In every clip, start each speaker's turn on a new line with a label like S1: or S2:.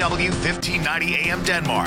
S1: W1590 AM Denmark,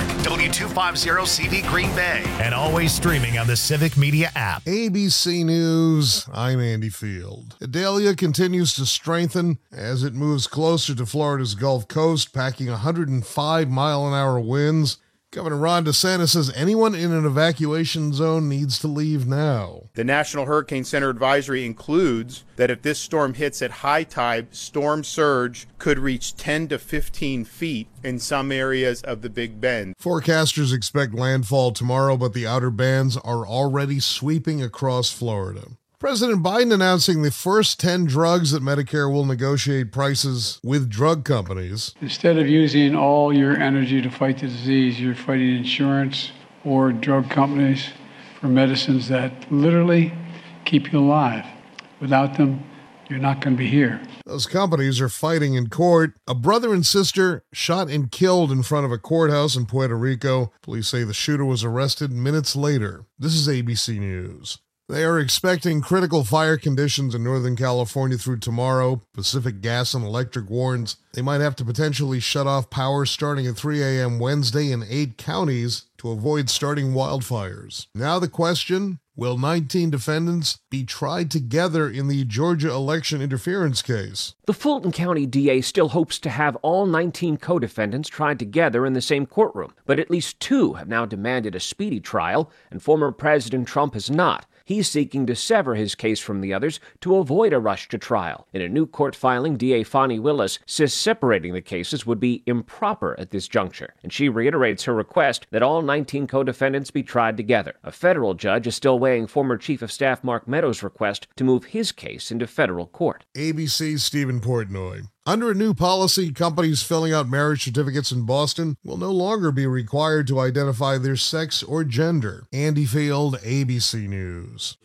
S1: W250CV Green Bay, and always streaming on the Civic Media app.
S2: ABC News, I'm Andy Field. Idalia continues to strengthen as it moves closer to Florida's Gulf Coast, packing 105-mile-an-hour winds. Governor Ron DeSantis says anyone in an evacuation zone needs to leave now.
S3: The National Hurricane Center advisory includes that if this storm hits at high tide, storm surge could reach 10 to 15 feet in some areas of the Big Bend.
S2: Forecasters expect landfall tomorrow, but the outer bands are already sweeping across Florida. President Biden announcing the first 10 drugs that Medicare will negotiate prices with drug companies.
S4: Instead of using all your energy to fight the disease, you're fighting insurance or drug companies for medicines that literally keep you alive. Without them, you're not going to be here.
S2: Those companies are fighting in court. A brother and sister shot and killed in front of a courthouse in Puerto Rico. Police say the shooter was arrested minutes later. This is ABC News. They are expecting critical fire conditions in Northern California through tomorrow. Pacific Gas and Electric warns they might have to potentially shut off power starting at 3 a.m. Wednesday in 8 counties to avoid starting wildfires. Now the question, will 19 defendants be tried together in the Georgia election interference case?
S5: The Fulton County DA still hopes to have all 19 co-defendants tried together in the same courtroom, but at least 2 have now demanded a speedy trial, and former President Trump has not. He's seeking to sever his case from the others to avoid a rush to trial. In a new court filing, DA Fani Willis says separating the cases would be improper at this juncture, and she reiterates her request that all 19 co-defendants be tried together. A federal judge is still weighing former Chief of Staff Mark Meadows' request to move his case into federal court.
S2: ABC's Stephen Portnoy. Under a new policy, companies filling out marriage certificates in Boston will no longer be required to identify their sex or gender. Andy Field, ABC News.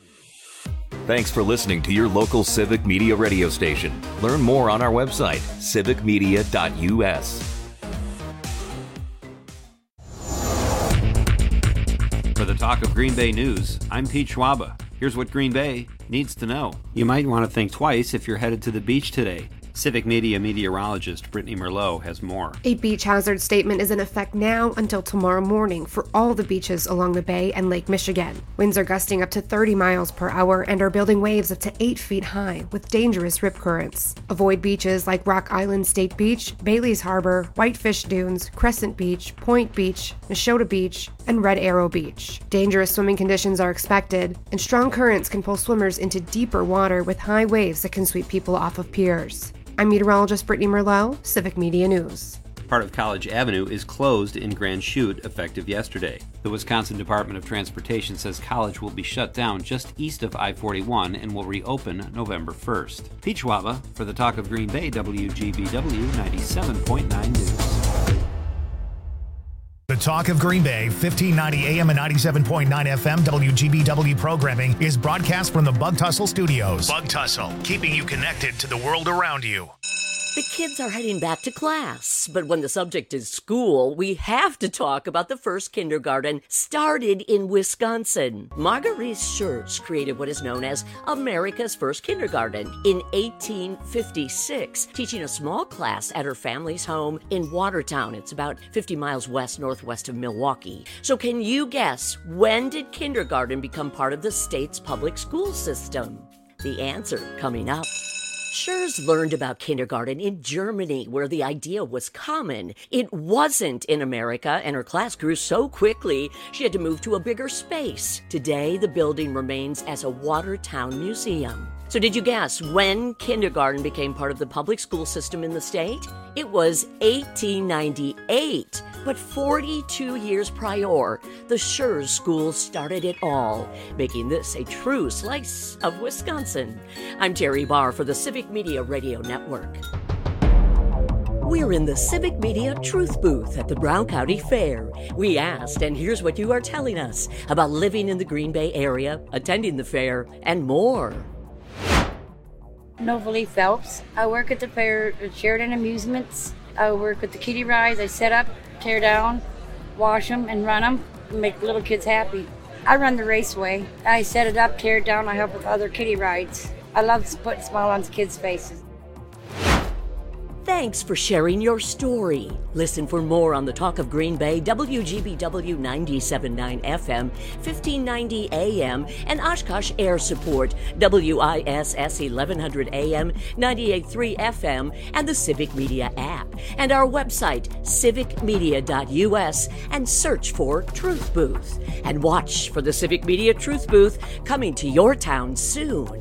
S6: Thanks for listening to your local Civic Media radio station. Learn more on our website, civicmedia.us.
S7: For the Talk of Green Bay News, I'm Pete Schwaba. Here's what Green Bay needs to know. You might want to think twice if you're headed to the beach today. Civic Media meteorologist Brittany Merlot has more.
S8: A beach hazard statement is in effect now until tomorrow morning for all the beaches along the Bay and Lake Michigan. Winds are gusting up to 30 miles per hour and are building waves up to 8 feet high with dangerous rip currents. Avoid beaches like Rock Island State Beach, Bailey's Harbor, Whitefish Dunes, Crescent Beach, Point Beach, Neshota Beach, and Red Arrow Beach. Dangerous swimming conditions are expected, and strong currents can pull swimmers into deeper water with high waves that can sweep people off of piers. I'm meteorologist Brittany Merlot, Civic Media News.
S7: Part of College Avenue is closed in Grand Chute effective yesterday. The Wisconsin Department of Transportation says College will be shut down just east of I-41 and will reopen November 1st. Pete Schwaba for the Talk of Green Bay, WGBW 97.9 News.
S1: The Talk of Green Bay, 1590 AM and 97.9 FM WGBW programming is broadcast from the Bug Tussle Studios. Bug Tussle, keeping you connected to the world around you.
S9: The kids are heading back to class, but when the subject is school, we have to talk about the first kindergarten started in Wisconsin. Marguerite Schurz created what is known as America's first kindergarten in 1856, teaching a small class at her family's home in Watertown. It's about 50 miles northwest of Milwaukee. So can you guess, when did kindergarten become part of the state's public school system? The answer coming up. Schurz learned about kindergarten in Germany, where the idea was common. It wasn't in America, and her class grew so quickly, she had to move to a bigger space. Today, the building remains as a Watertown museum. So did you guess when kindergarten became part of the public school system in the state? It was 1898. But 42 years prior, the Schurz School started it all, making this a true slice of Wisconsin. I'm Terry Barr for the Civic Media Radio Network. We're in the Civic Media Truth Booth at the Brown County Fair. We asked, and here's what you are telling us about living in the Green Bay area, attending the fair, and more.
S10: Novalee Phelps. I work at the fair at Sheridan Amusements. I work with the kiddie rides. I set up, tear down, wash them, and run them, and make little kids happy. I run the raceway. I set it up, tear it down. I help with other kiddie rides. I love putting a smile on kids' faces.
S9: Thanks for sharing your story. Listen for more on the Talk of Green Bay, WGBW 97.9 FM, 1590 AM, and Oshkosh Air Support, WISS 1100 AM, 98.3 FM, and the Civic Media app. And our website, civicmedia.us, and search for Truth Booth. And watch for the Civic Media Truth Booth coming to your town soon.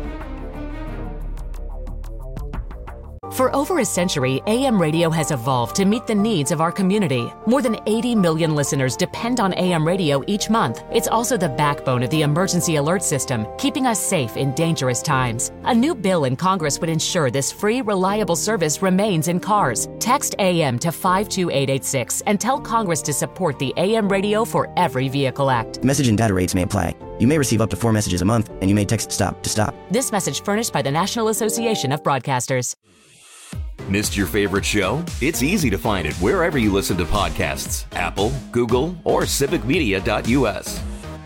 S11: For over a century, AM radio has evolved to meet the needs of our community. More than 80 million listeners depend on AM radio each month. It's also the backbone of the emergency alert system, keeping us safe in dangerous times. A new bill in Congress would ensure this free, reliable service remains in cars. Text AM to 52886 and tell Congress to support the AM Radio for Every Vehicle Act.
S12: Message and data rates may apply. You may receive up to 4 messages a month, and you may text STOP to stop.
S11: This message furnished by the National Association of Broadcasters.
S6: Missed your favorite show? It's easy to find it wherever you listen to podcasts. Apple, Google, or civicmedia.us.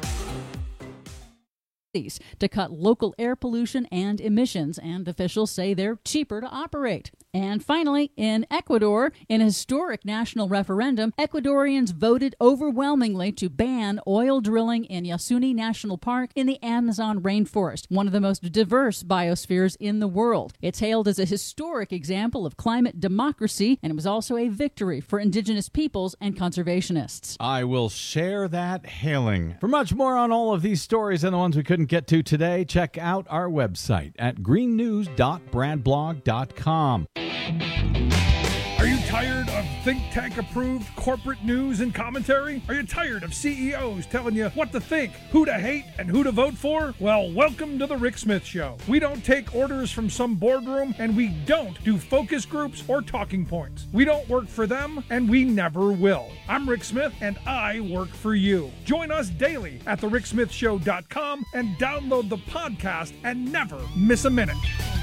S13: To cut local air pollution and emissions, and officials say they're cheaper to operate. And finally, in Ecuador, in a historic national referendum, Ecuadorians voted overwhelmingly to ban oil drilling in Yasuni National Park in the Amazon rainforest, one of the most diverse biospheres in the world. It's hailed as a historic example of climate democracy, and it was also a victory for indigenous peoples and conservationists.
S14: I will share that hailing. For much more on all of these stories and the ones we couldn't get to today, check out our website at greennews.bradblog.com.
S15: Are you tired of think tank approved corporate news and commentary? Are you tired of CEOs telling you what to think, who to hate, and who to vote for? Well, welcome to the Rick Smith Show. We don't take orders from some boardroom, and we don't do focus groups or talking points. We don't work for them, and we never will. I'm Rick Smith, and I work for you. Join us daily at thericksmithshow.com and download the podcast and never miss a minute.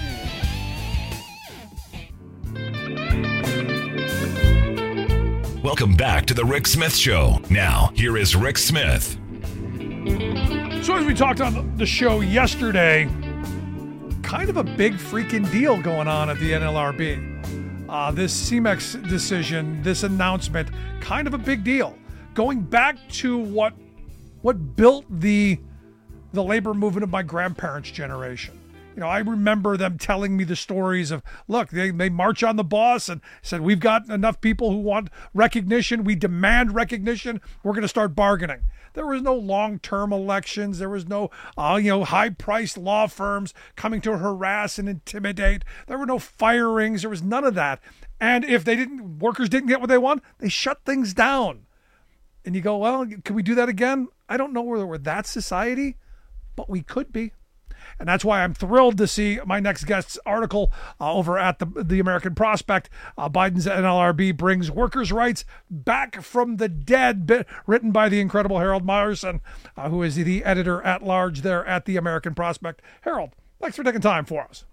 S1: Welcome back to the Rick Smith Show. Now, here is Rick Smith.
S15: So as we talked on the show yesterday, kind of a big freaking deal going on at the NLRB. This CEMEX decision, this announcement, kind of a big deal. Going back to what built the labor movement of my grandparents' generation. You know, I remember them telling me the stories of, look, they march on the boss and said, we've got enough people who want recognition. We demand recognition. We're going to start bargaining. There was no long-term elections. There was no, high-priced law firms coming to harass and intimidate. There were no firings. There was none of that. And if workers didn't get what they want, they shut things down. And you go, well, can we do that again? I don't know whether we're that society, but we could be. And that's why I'm thrilled to see my next guest's article over at the American Prospect. Biden's NLRB brings workers' rights back from the dead, written by the incredible Harold Meyerson, who is the editor-at-large there at the American Prospect. Harold, thanks for taking time for us.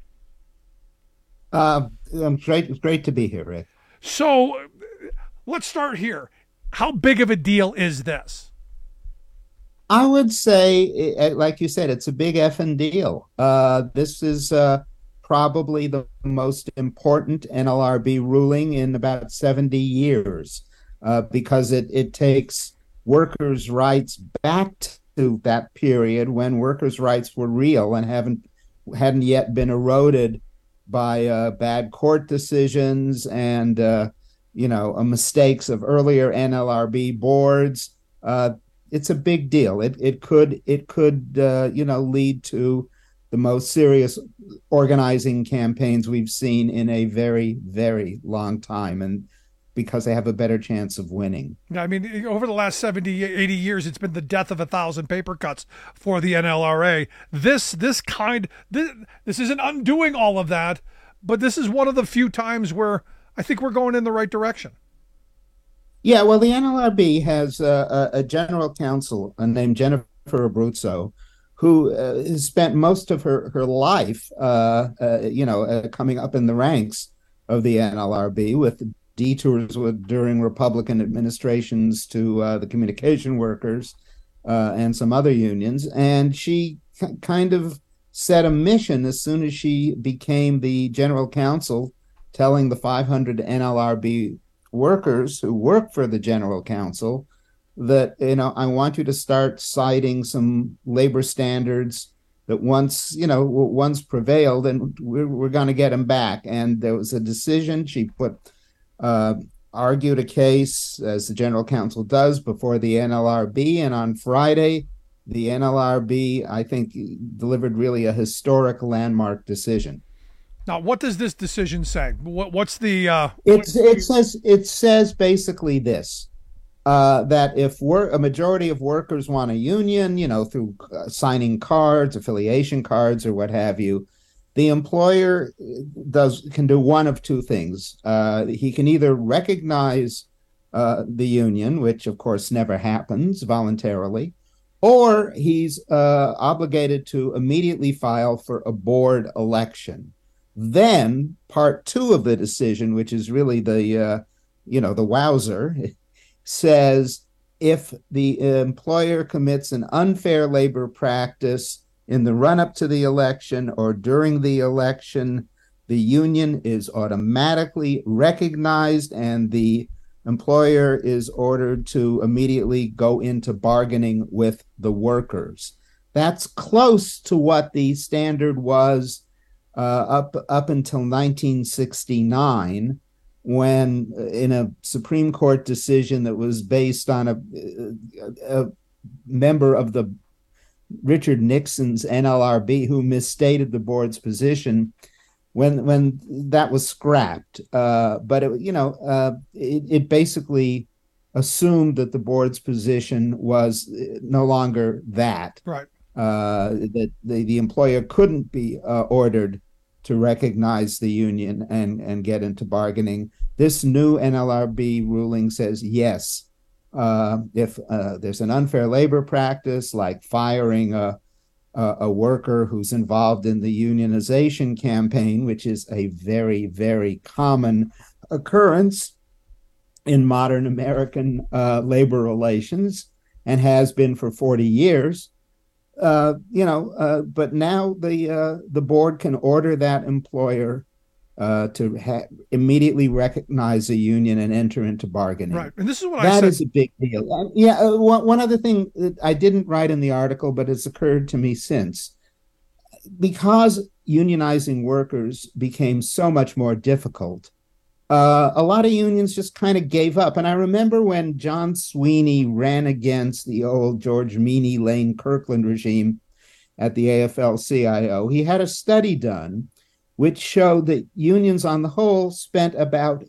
S16: It's great to be here, Rick.
S15: So let's start here. How big of a deal is this?
S16: I would say, like you said, it's a big effing deal. This is probably the most important NLRB ruling in about 70 years because it takes workers' rights back to that period when workers' rights were real and hadn't yet been eroded by bad court decisions and mistakes of earlier NLRB boards. It's a big deal. It could lead to the most serious organizing campaigns we've seen in a very, very long time, and because they have a better chance of winning.
S15: I mean, over the last 70, 80 years, it's been the death of 1,000 paper cuts for the NLRA. This isn't undoing all of that, but this is one of the few times where I think we're going in the right direction.
S16: Yeah, well, the NLRB has a general counsel named Jennifer Abruzzo, who has spent most of her life, coming up in the ranks of the NLRB with detours during Republican administrations to the communication workers and some other unions. And she kind of set a mission as soon as she became the general counsel telling the 500 NLRB workers who work for the General Counsel that, I want you to start citing some labor standards that once prevailed, and we're going to get them back. And there was a decision. She argued a case, as the General Counsel does, before the NLRB. And on Friday, the NLRB, I think, delivered really a historic landmark decision.
S15: Now, what does this decision say? What's the?
S16: It says basically this: that if a majority of workers want a union, through signing cards, affiliation cards, or what have you, the employer can do one of two things. He can either recognize the union, which of course never happens voluntarily, or he's obligated to immediately file for a board election. Then part two of the decision, which is really the wowzer, says if the employer commits an unfair labor practice in the run-up to the election or during the election, the union is automatically recognized and the employer is ordered to immediately go into bargaining with the workers. That's close to what the standard was up until 1969, when in a Supreme Court decision that was based on a member of the Richard Nixon's NLRB who misstated the board's position, when that was scrapped. But it basically assumed that the board's position was no longer that.
S15: Right.
S16: That the employer couldn't be ordered to recognize the union and get into bargaining. This new NLRB ruling says yes. If there's an unfair labor practice, like firing a worker who's involved in the unionization campaign, which is a very, very common occurrence in modern American labor relations and has been for 40 years, but now the board can order that employer to immediately recognize a union and enter into bargaining.
S15: Right, and this is what
S16: that is a big deal. One other thing that I didn't write in the article, but it's occurred to me since, because unionizing workers became so much more difficult. A lot of unions just kind of gave up. And I remember when John Sweeney ran against the old George Meany, Lane Kirkland regime at the AFL-CIO, he had a study done which showed that unions on the whole spent about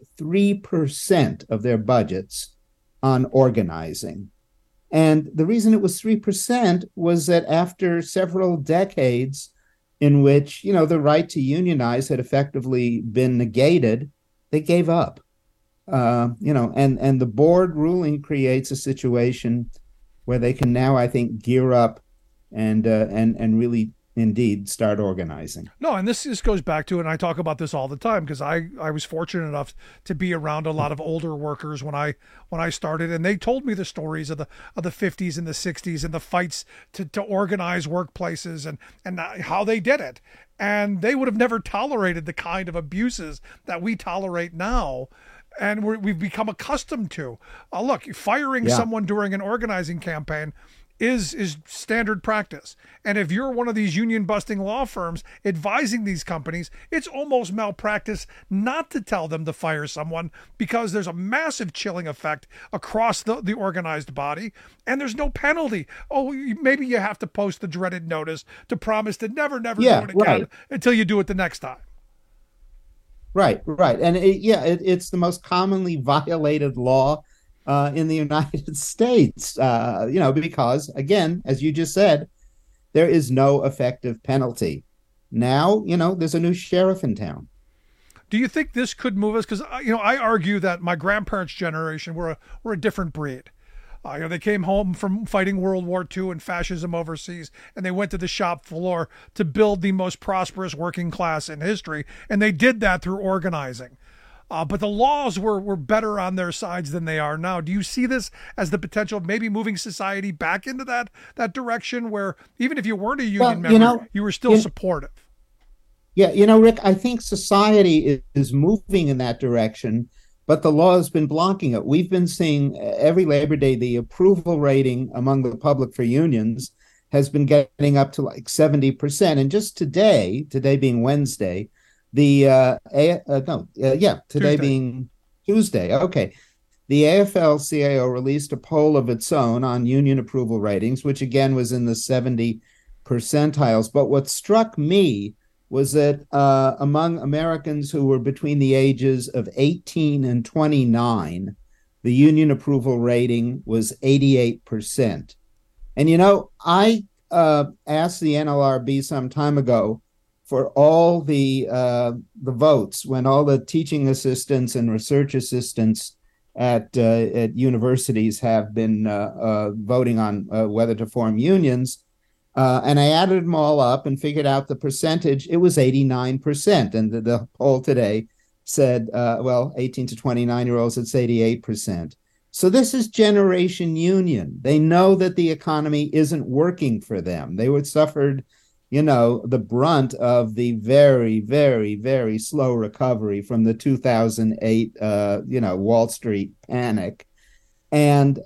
S16: 3% of their budgets on organizing. And the reason it was 3% was that after several decades in which, the right to unionize had effectively been negated, they gave up. And the board ruling creates a situation where they can now, I think, gear up and really indeed start organizing.
S15: No, and this goes back to, and I talk about this all the time because I was fortunate enough to be around a lot of older workers when I started, and they told me the stories of the 50s and the 60s and the fights to organize workplaces and how they did it. And they would have never tolerated the kind of abuses that we tolerate now. And we've become accustomed to. Look, firing someone during an organizing campaign is standard practice. And if you're one of these union busting law firms advising these companies, it's almost malpractice not to tell them to fire someone, because there's a massive chilling effect across the organized body, and there's no penalty. Oh, maybe you have to post the dreaded notice to promise to never do it again until you do it the next time.
S16: Right. And it's the most commonly violated law in the United States, because, again, as you just said, there is no effective penalty. Now, there's a new sheriff in town.
S15: Do you think this could move us? Because, I argue that my grandparents' generation were a different breed. They came home from fighting World War II and fascism overseas, and they went to the shop floor to build the most prosperous working class in history, and they did that through organizing. But the laws were better on their sides than they are now. Do you see this as the potential of maybe moving society back into that direction where even if you weren't a union member, you were still supportive?
S16: Yeah, Rick, I think society is moving in that direction, but the law has been blocking it. We've been seeing every Labor Day the approval rating among the public for unions has been getting up to like 70%. And just today being Wednesday, today being Tuesday. Okay. The AFL-CIO released a poll of its own on union approval ratings, which again was in the 70 percentiles. But what struck me was that among Americans who were between the ages of 18 and 29, the union approval rating was 88%. And, I asked the NLRB some time ago for all the votes when all the teaching assistants and research assistants at universities have been voting on whether to form unions. And I added them all up and figured out the percentage. It was 89%. And the poll today said, 18 to 29-year-olds, it's 88%. So this is Generation Union. They know that the economy isn't working for them. They were suffered, the brunt of the very, very, very slow recovery from the 2008, Wall Street panic. And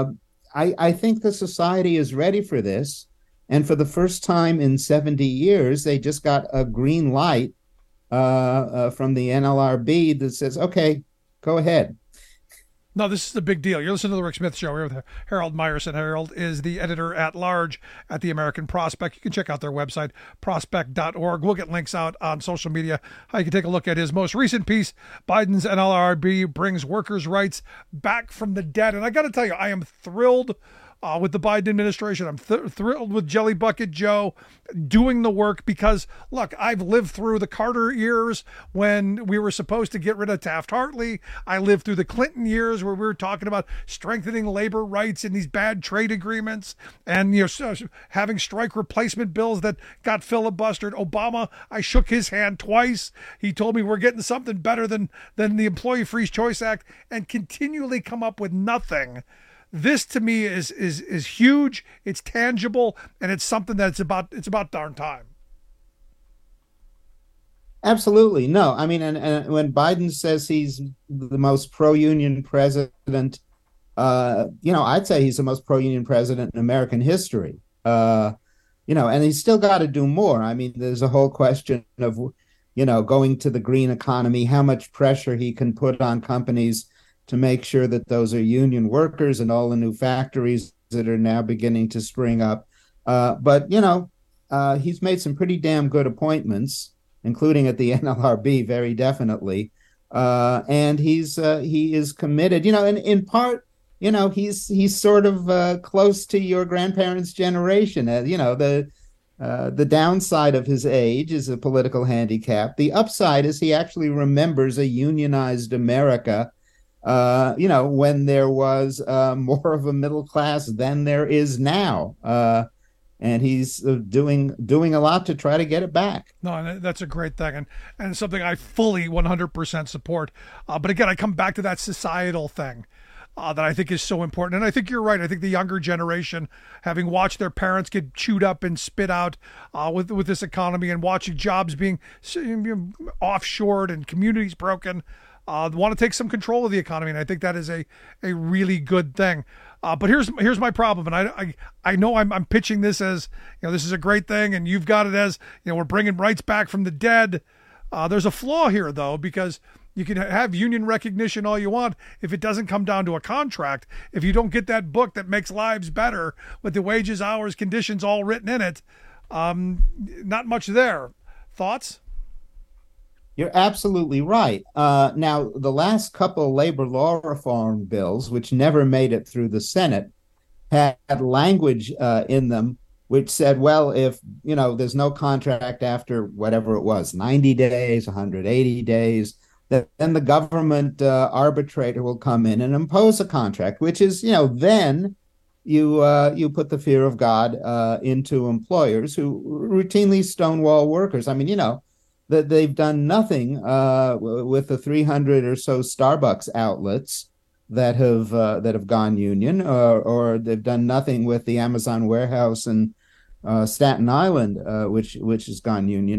S16: I think the society is ready for this. And for the first time in 70 years, they just got a green light from the NLRB that says, okay, go ahead.
S15: No, this is a big deal. You're listening to The Rick Smith Show here with Harold Meyerson. Harold is the editor-at-large at the American Prospect. You can check out their website, prospect.org. We'll get links out on social media. You can take a look at his most recent piece, Biden's NLRB brings workers' rights back from the dead. And I got to tell you, I am thrilled with the Biden administration. I'm thrilled with Jelly Bucket Joe doing the work because, look, I've lived through the Carter years when we were supposed to get rid of Taft-Hartley. I lived through the Clinton years where we were talking about strengthening labor rights in these bad trade agreements and having strike replacement bills that got filibustered. Obama, I shook his hand twice. He told me we're getting something better than the Employee Free Choice Act, and continually come up with nothing. This to me is huge. It's tangible, and it's something that's about darn time.
S16: Absolutely. No, I mean, and when Biden says he's the most pro-union president, I'd say he's the most pro-union president in American history. And he's still got to do more. I mean, there's a whole question of, going to the green economy, how much pressure he can put on companies to make sure that those are union workers and all the new factories that are now beginning to spring up. But he's made some pretty damn good appointments, including at the NLRB, very definitely. And he is committed, and in part, he's sort of close to your grandparents' generation. The downside of his age is a political handicap. The upside is he actually remembers a unionized America when there was more of a middle class than there is now. And he's doing a lot to try to get it back.
S15: No, and that's a great thing. And something I fully 100% support. But again, I come back to that societal thing that I think is so important. And I think you're right. I think the younger generation, having watched their parents get chewed up and spit out with this economy and watching jobs being offshored and communities broken, want to take some control of the economy, and I think that is a really good thing. But here's my problem, and I know I'm pitching this as this is a great thing, and you've got it as we're bringing rights back from the dead. There's a flaw here though, because you can have union recognition all you want if it doesn't come down to a contract. If you don't get that book that makes lives better with the wages, hours, conditions all written in it, not much there. Thoughts?
S16: You're absolutely right. Now, the last couple labor law reform bills, which never made it through the Senate, had language in them which said, well, if, there's no contract after whatever it was, 90 days, 180 days, then the government arbitrator will come in and impose a contract, which is, then you put the fear of God into employers who routinely stonewall workers. I mean, that they've done nothing with the 300 or so Starbucks outlets that have gone union, or they've done nothing with the Amazon warehouse in Staten Island, which has gone union.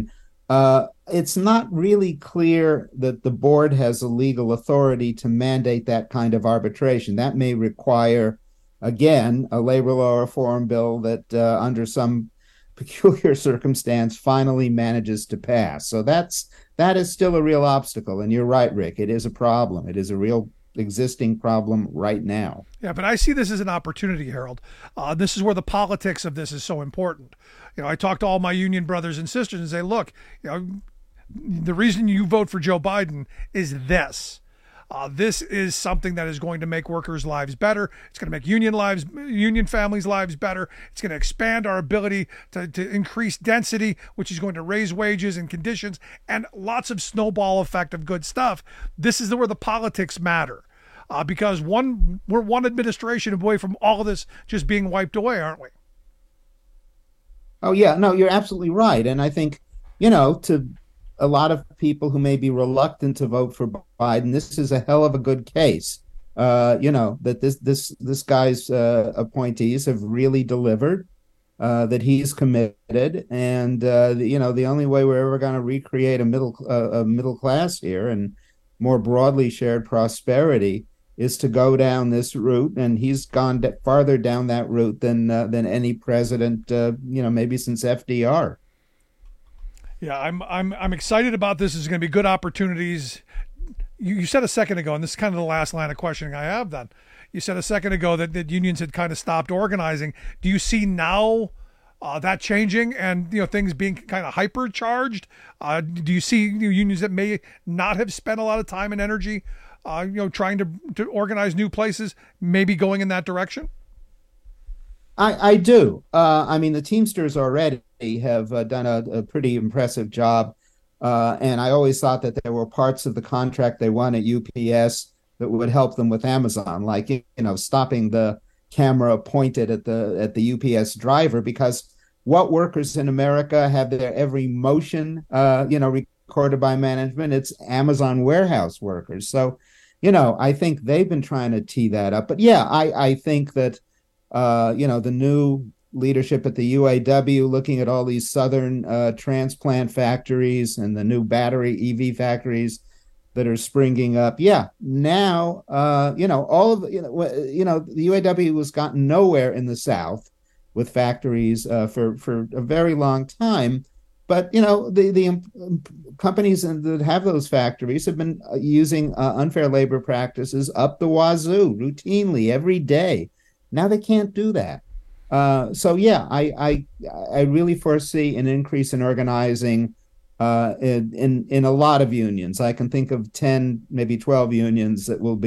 S16: It's not really clear that the board has a legal authority to mandate that kind of arbitration. That may require, again, a labor law reform bill that under some peculiar circumstance finally manages to pass. So that is still a real obstacle. And you're right, Rick. It is a problem. It is a real existing problem right now.
S15: Yeah, but I see this as an opportunity, Harold. This is where the politics of this is so important. I talk to all my union brothers and sisters and say, look, the reason you vote for Joe Biden is this. This is something that is going to make workers' lives better. It's going to make union families' lives better. It's going to expand our ability to increase density, which is going to raise wages and conditions and lots of snowball effect of good stuff. This is where the politics matter. Because we're one administration away from all of this just being wiped away, aren't we?
S16: Oh, yeah. No, you're absolutely right. And I think, to a lot of people who may be reluctant to vote for Biden, this is a hell of a good case. That this guy's appointees have really delivered, that he's committed. And, the only way we're ever going to recreate a middle class here and more broadly shared prosperity is to go down this route, and he's gone farther down that route than any president, maybe since FDR.
S15: Yeah, I'm excited about this. There's going to be good opportunities. You said a second ago, and this is kind of the last line of questioning I have. Then you said a second ago that unions had kind of stopped organizing. Do you see now that changing and things being kind of hypercharged? Do you see unions that may not have spent a lot of time and energy trying to organize new places, maybe going in that direction?
S16: I do. The Teamsters already have done a pretty impressive job. And I always thought that there were parts of the contract they won at UPS that would help them with Amazon, like, stopping the camera pointed at the UPS driver, because what workers in America have their every motion, recorded by management? It's Amazon warehouse workers. So, I think they've been trying to tee that up. But yeah, I think that, the new leadership at the UAW, looking at all these southern transplant factories and the new battery EV factories that are springing up. Yeah, now, all of the UAW has gotten nowhere in the South with factories for a very long time. But, the companies that have those factories have been using unfair labor practices up the wazoo routinely every day. Now they can't do that. So, yeah, I really foresee an increase in organizing in a lot of unions. I can think of 10, maybe 12 unions that will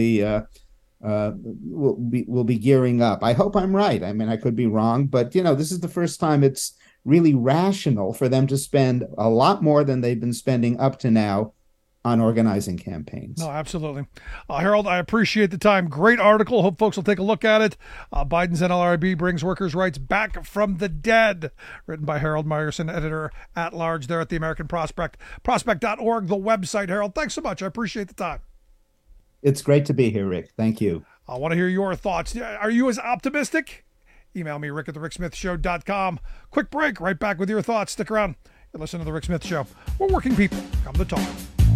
S16: be gearing up. I hope I'm right. I could be wrong, but this is the first time it's really rational for them to spend a lot more than they've been spending up to now on organizing campaigns.
S15: No, absolutely. Harold, I appreciate the time. Great article. Hope folks will take a look at it. Biden's NLRB brings workers' rights back from the dead. Written by Harold Meyerson, editor at large there at the American Prospect. Prospect.org, the website. Harold, thanks so much. I appreciate the time.
S16: It's great to be here, Rick. Thank you.
S15: I want to hear your thoughts. Are you as optimistic? Email me, rick@thericksmithshow.com. Quick break. Right back with your thoughts. Stick around. You're listening to The Rick Smith Show. We're working people. Come to talk.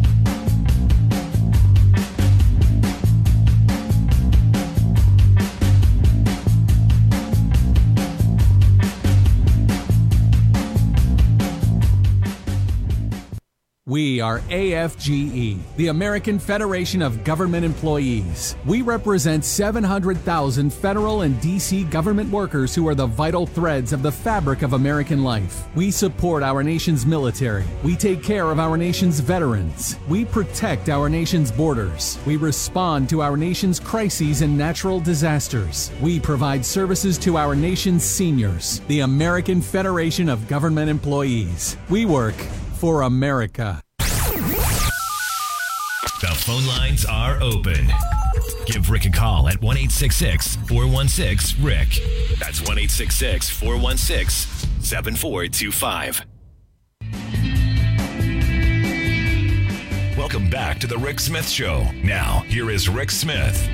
S17: We are AFGE, the American Federation of Government Employees. We represent 700,000 federal and D.C. government workers who are the vital threads of the fabric of American life. We support our nation's military. We take care of our nation's veterans. We protect our nation's borders. We respond to our nation's crises and natural disasters. We provide services to our nation's seniors. The American Federation of Government Employees. We work for America.
S1: The phone lines are open. Give Rick a call at 1-866-416-RICK. That's 1-866-416-7425. Welcome back to The Rick Smith Show. Now, here is Rick Smith.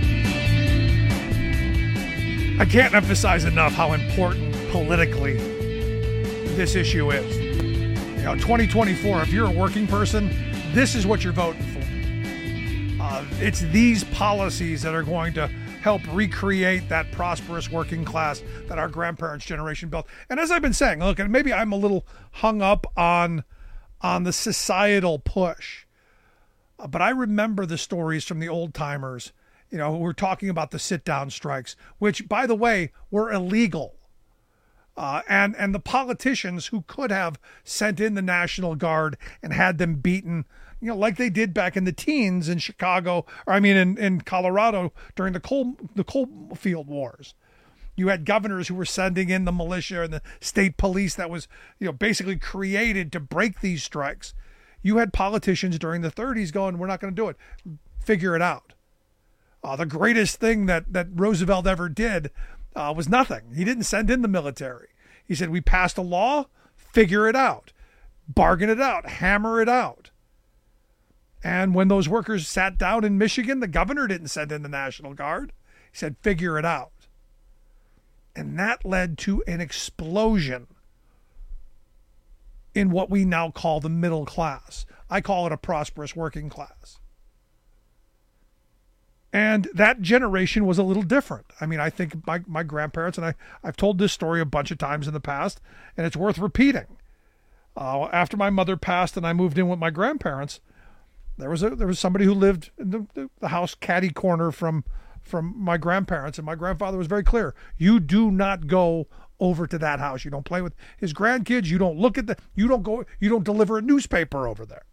S15: I can't emphasize enough how important politically this issue is. 2024, if you're a working person, this is what you're voting for. It's these policies that are going to help recreate that prosperous working class that our grandparents' generation built. And as I've been saying, look, and maybe I'm a little hung up on the societal push, but I remember the stories from the old timers, who were talking about the sit-down strikes, which, by the way, were illegal. And the politicians who could have sent in the National Guard and had them beaten, like they did back in the teens in Chicago, in Colorado during the coal field wars. You had governors who were sending in the militia and the state police that was, basically created to break these strikes. You had politicians during the 30s going, we're not going to do it. Figure it out. The greatest thing that Roosevelt ever did was nothing. He didn't send in the military. He said, we passed a law, figure it out, bargain it out, hammer it out. And when those workers sat down in Michigan, the governor didn't send in the National Guard. He said, figure it out. And that led to an explosion in what we now call the middle class. I call it a prosperous working class. And that generation was a little different. I think my grandparents, and I've told this story a bunch of times in the past, and it's worth repeating. After my mother passed and I moved in with my grandparents, there was somebody who lived in the house caddy corner from my grandparents, and my grandfather was very clear. You do not go over to that house. You don't play with his grandkids. You don't look at you don't deliver a newspaper over there.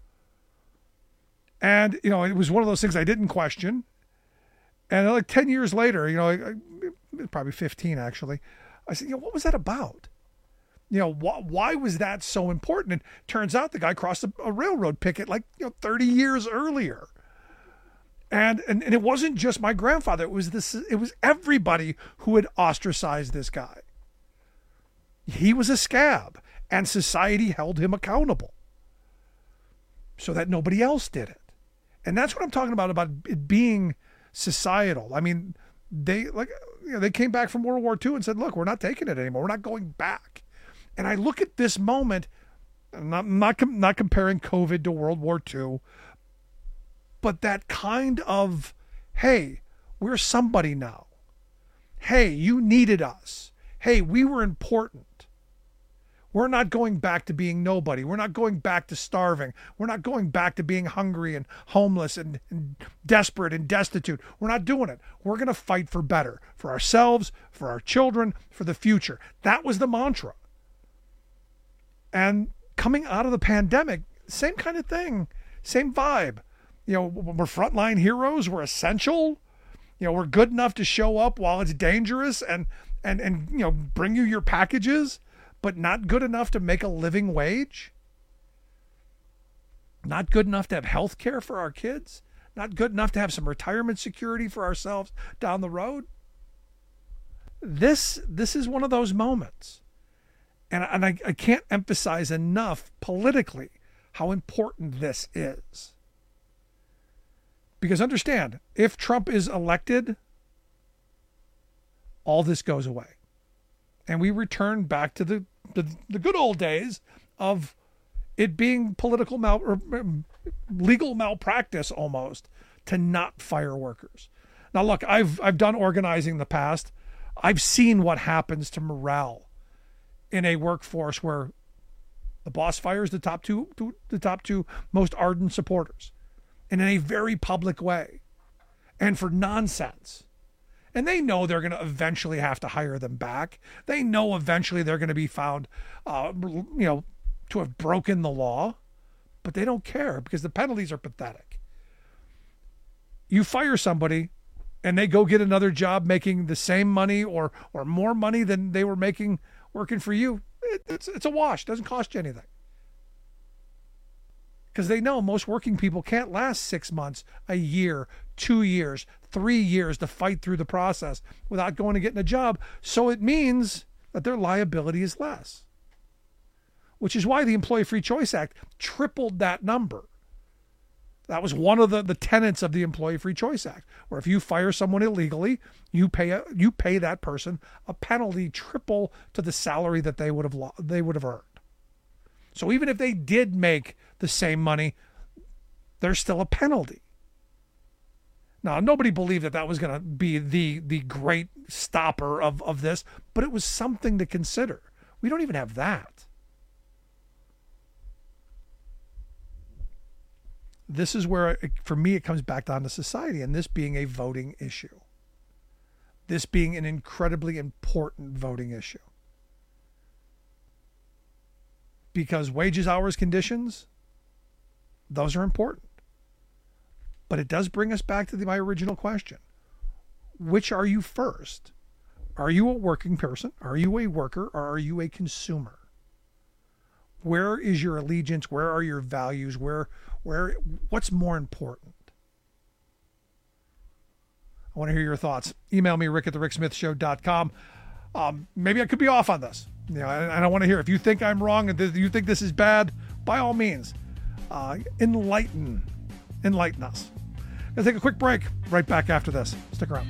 S15: And, it was one of those things I didn't question. And like 10 years later, probably 15 actually, I said, what was that about? Why was that so important? And turns out the guy crossed a railroad picket 30 years earlier. And it wasn't just my grandfather. It was everybody who had ostracized this guy. He was a scab, and society held him accountable so that nobody else did it. And that's what I'm talking about it being societal. They came back from World War II and said, look, we're not taking it anymore. We're not going back. And I look at this moment, I'm not comparing COVID to World War II, but that kind of, hey, we're somebody now. Hey, you needed us. Hey, we were important. We're not going back to being nobody. We're not going back to starving. We're not going back to being hungry and homeless and desperate and destitute. We're not doing it. We're going to fight for better, for ourselves, for our children, for the future. That was the mantra. And coming out of the pandemic, same kind of thing, same vibe. We're frontline heroes. We're essential. We're good enough to show up while it's dangerous and bring you your packages, but not good enough to make a living wage. Not good enough to have health care for our kids. Not good enough to have some retirement security for ourselves down the road. This is one of those moments. And I can't emphasize enough politically how important this is. Because understand, if Trump is elected, all this goes away. And we return back to the good old days of it being legal malpractice almost to not fire workers. Now, look, I've done organizing in the past. I've seen what happens to morale in a workforce where the boss fires the top two most ardent supporters, and in a very public way, and for nonsense. And they know they're going to eventually have to hire them back. They know eventually they're going to be found, to have broken the law, but they don't care because the penalties are pathetic. You fire somebody and they go get another job making the same money or more money than they were making working for you. It's a wash. It doesn't cost you anything. Because they know most working people can't last 6 months, a year, 2 years, 3 years to fight through the process without going and getting a job. So it means that their liability is less, which is why the Employee Free Choice Act tripled that number. That was one of the tenets of the Employee Free Choice Act, where if you fire someone illegally, you pay that person a penalty triple to the salary that they would have earned. So even if they did make the same money, there's still a penalty. Now, nobody believed that was going to be the great stopper of this, but it was something to consider. We don't even have that. This is where, for me, it comes back down to society, and this being a voting issue. This being an incredibly important voting issue. Because wages, hours, conditions, those are important. But it does bring us back to my original question. Which are you first? Are you a working person? Are you a worker? Or are you a consumer? Where is your allegiance? Where are your values? What's more important? I want to hear your thoughts. Email me, rick@thericksmithshow.com. Maybe I could be off on this. And I want to hear if you think I'm wrong and you think this is bad, by all means, enlighten us. Gonna take a quick break. Right back after this. Stick around.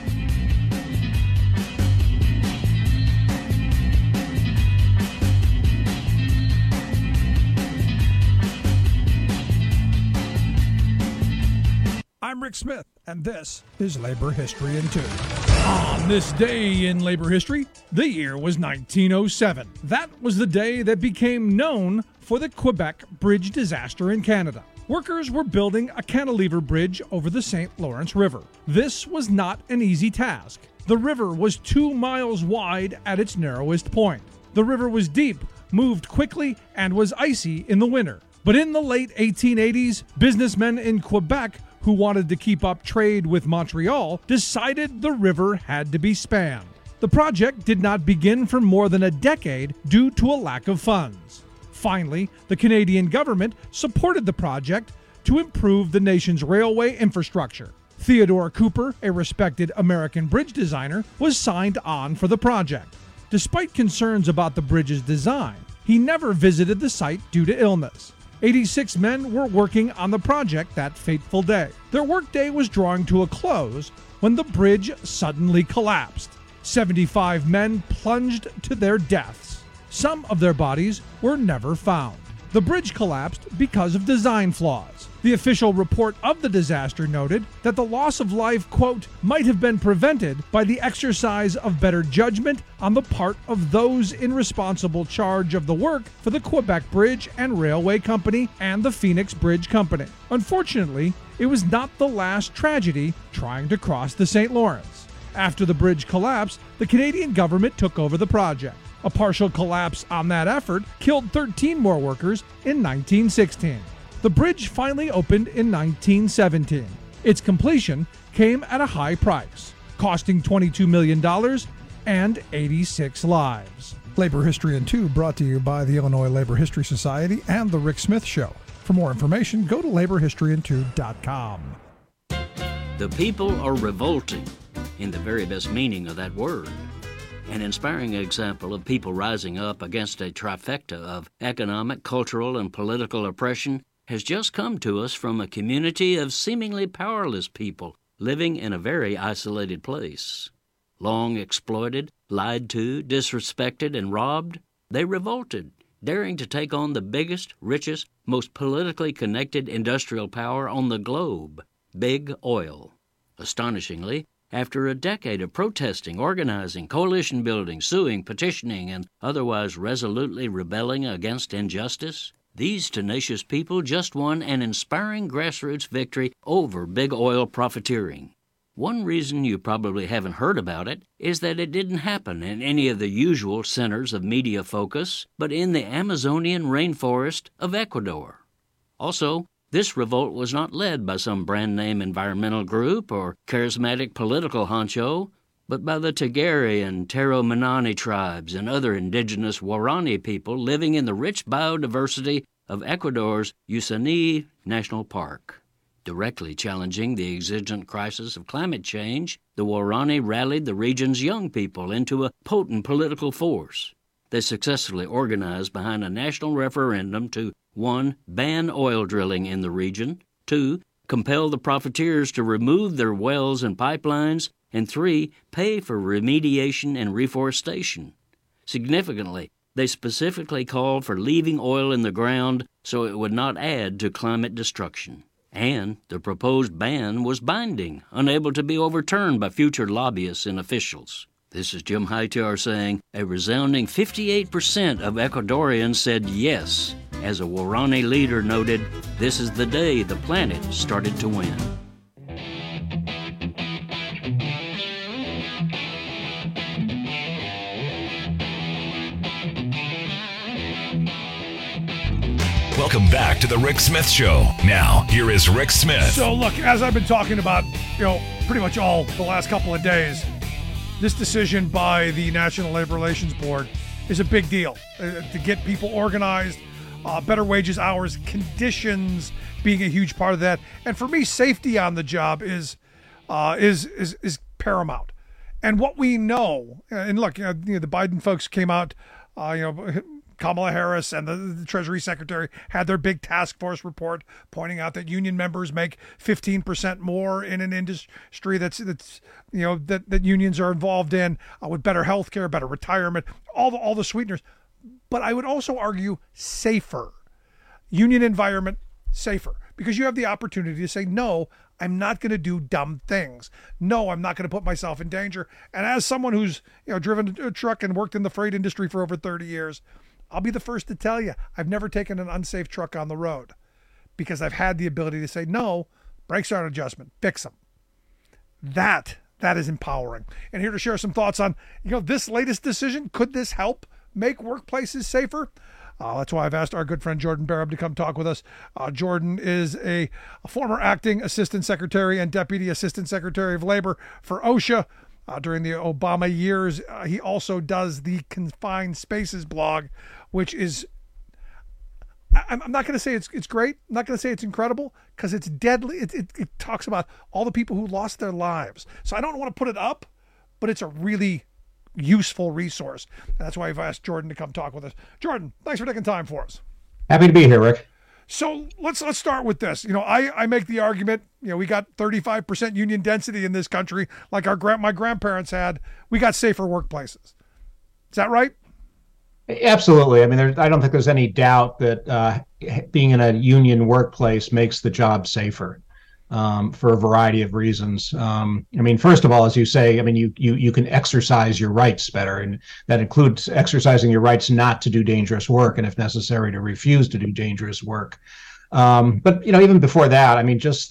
S15: I'm Rick Smith, and this is Labor History in 2. On this day in labor history, the year was 1907. That was the day that became known for the Quebec Bridge disaster in Canada. Workers were building a cantilever bridge over the St. Lawrence River. This was not an easy task. The river was 2 miles wide at its narrowest point. The river was deep, moved quickly, and was icy in the winter. But in the late 1880s, businessmen in Quebec who wanted to keep up trade with Montreal decided the river had to be spanned. The project did not begin for more than a decade due to a lack of funds. Finally, the Canadian government supported the project to improve the nation's railway infrastructure. Theodore Cooper, a respected American bridge designer, was signed on for the project. Despite concerns about the bridge's design, he never visited the site due to illness. 86 men were working on the project that fateful day. Their workday was drawing to a close when the bridge suddenly collapsed. 75 men plunged to their deaths. Some of their bodies were never found. The bridge collapsed because of design flaws. The official report of the disaster noted that the loss of life, quote, might have been prevented by the exercise of better judgment on the part of those in responsible charge of the work for the Quebec Bridge and Railway Company and the Phoenix Bridge Company. Unfortunately, it was not the last tragedy trying to cross the St. Lawrence. After the bridge collapsed, the Canadian government took over the project. A partial collapse on that effort killed 13 more workers in 1916. The bridge finally opened in 1917. Its completion came at a high price, costing $22 million and 86 lives.
S18: Labor History in 2 brought to you by the Illinois Labor History Society and The Rick Smith Show. For more information, go to laborhistoryin2.com.
S19: The people are revolting in the very best meaning of that word. An inspiring example of people rising up against a trifecta of economic, cultural, and political oppression has just come to us from a community of seemingly powerless people living in a very isolated place. Long exploited, lied to, disrespected, and robbed, they revolted, daring to take on the biggest, richest, most politically connected industrial power on the globe, Big Oil. Astonishingly, after a decade of protesting, organizing, coalition building, suing, petitioning, and otherwise resolutely rebelling against injustice, these tenacious people just won an inspiring grassroots victory over Big Oil profiteering. One reason you probably haven't heard about it is that it didn't happen in any of the usual centers of media focus, but in the Amazonian rainforest of Ecuador. Also, this revolt was not led by some brand-name environmental group or charismatic political honcho, but by the Tagari and Taromanani tribes and other indigenous Waorani people living in the rich biodiversity of Ecuador's Usani National Park. Directly challenging the exigent crisis of climate change, the Waorani rallied the region's young people into a potent political force. They successfully organized behind a national referendum to 1. Ban oil drilling in the region, 2. Compel the profiteers to remove their wells and pipelines, and 3. Pay for remediation and reforestation. Significantly, They specifically called for leaving oil in the ground so it would not add to climate destruction. And the proposed ban was binding, unable to be overturned by future lobbyists and officials. This is Jim Hightower saying a resounding 58% of Ecuadorians said yes. As a Warani leader noted, this is the day the planet started to win.
S1: Welcome back to the Rick Smith Show. Now, here is Rick Smith.
S15: So look, as I've been talking about, pretty much all the last couple of days, this decision by the National Labor Relations Board is a big deal to get people organized, better wages, hours, conditions being a huge part of that. And for me, safety on the job is paramount. And what we know, and look, the Biden folks came out, Kamala Harris and the Treasury Secretary had their big task force report pointing out that union members make 15% more in an industry that unions are involved in, with better health care, better retirement, all the sweeteners. But I would also argue safer. Union environment, safer. Because you have the opportunity to say, no, I'm not going to do dumb things. No, I'm not going to put myself in danger. And as someone who's driven a truck and worked in the freight industry for over 30 years, I'll be the first to tell you, I've never taken an unsafe truck on the road because I've had the ability to say, no, brakes are an adjustment, fix them. That is empowering. And here to share some thoughts on, this latest decision, could this help make workplaces safer? That's why I've asked our good friend Jordan Barab to come talk with us. Jordan is a former acting assistant secretary and deputy assistant secretary of labor for OSHA. During the Obama years, he also does the Confined Spaces blog, which is, I'm not going to say it's great. I'm not going to say it's incredible because it's deadly. It talks about all the people who lost their lives. So I don't want to put it up, but it's a really useful resource. And that's why I've asked Jordan to come talk with us. Jordan, thanks for taking time for us.
S20: Happy to be here, Rick.
S15: So let's start with this. I make the argument, we got 35% union density in this country, like my grandparents had. We got safer workplaces. Is that right?
S20: Absolutely. I mean, I don't think there's any doubt that being in a union workplace makes the job safer for a variety of reasons. First of all, as you say, you can exercise your rights better, and that includes exercising your rights not to do dangerous work, and if necessary, to refuse to do dangerous work. But even before that,